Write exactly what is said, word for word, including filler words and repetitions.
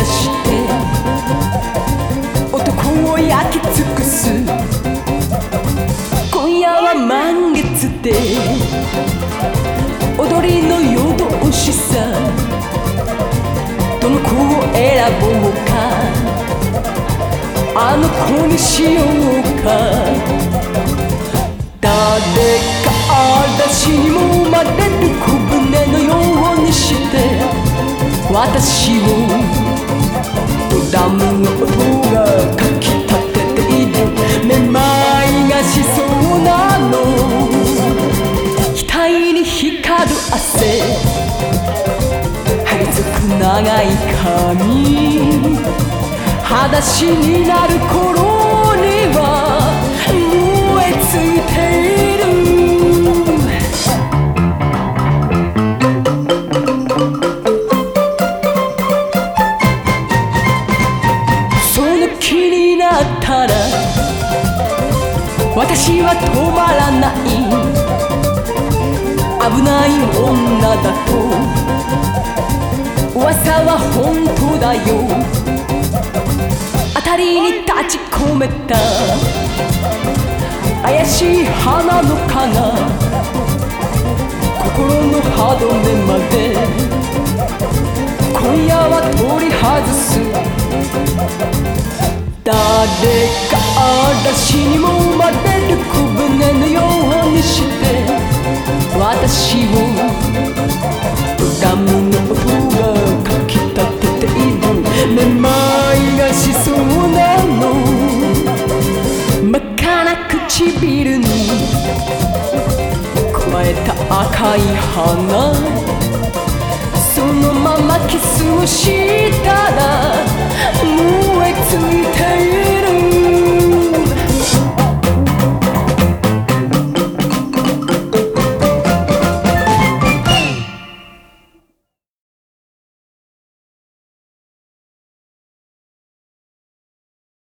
して男を焼き尽くす。今夜は満月で踊りの夜通しさ。どの子を選ぼうか、あの子にしようか。誰か嵐にもまれる小舟のようにして私をドラムの音がかきたてている。めまいがしそうなの、額に光る汗、張り付く長い髪、裸足になる頃には燃え尽きている。その気になったら私は止まらない。危ない女だと噂は本当だよ。辺りに立ち込めた怪しい花の花、心の歯止めまで今夜は取り外す。誰か嵐にもまれる小舟のようにして私をドラムの音がかきたてている。めまいがしそうなの、真っ赤な唇に加えた赤い花、そのままキスをしたら